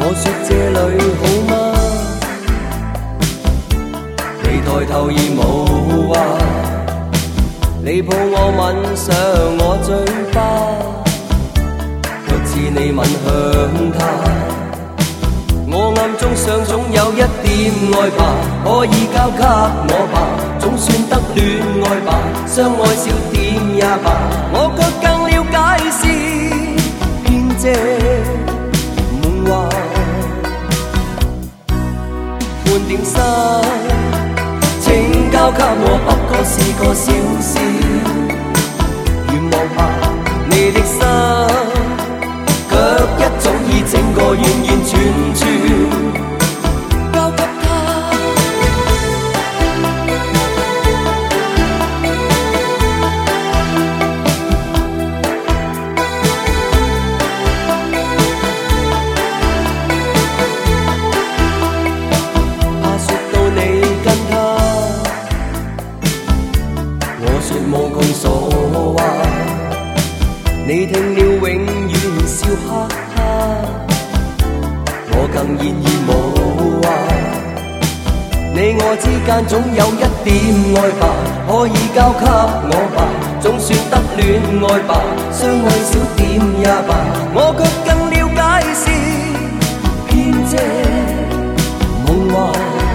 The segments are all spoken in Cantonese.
我说这里好吗？你抬头而无话，你抱我吻上我嘴巴，却似你吻向他。我暗中想總有一點愛吧，可以交給我吧，總算得戀愛吧，相愛少點也罷。我卻更了解是騙這夢話，半點心請交給我，不過是個小小願望吧。你的心卻一早已整個完完全全交給他。怕說到你跟他，我說無窮所話，你聽了永遠笑哈哈，我更現已無話。你我之間總有一點愛吧，可以交給我吧，總算得戀愛吧，相愛少點也罷。我卻更了解是騙這夢話，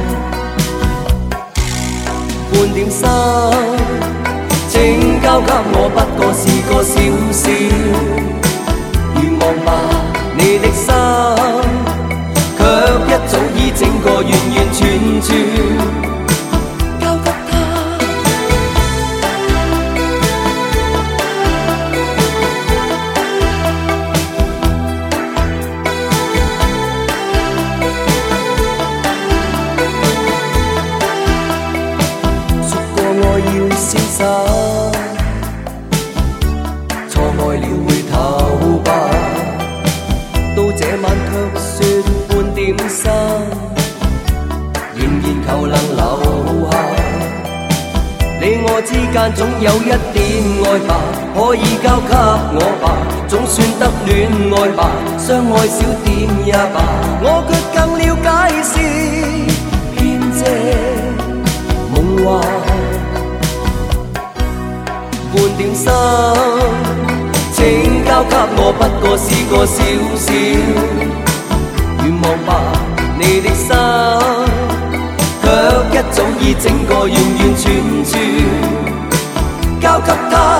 半點心請交給我，不過是個小小願望吧。你的心卻一早已整個完完全全交給他。說過我要瀟灑，錯愛了回頭吧，到這晚卻說半點心，仍然求能留下。你我之間總有一點愛吧，可以交給我吧，總算得戀愛吧，相愛少點也罷。我卻更了解是騙這夢話，半點心請交給我，不過是個小小願望吧。你的心卻一早已整個完完全全交給他。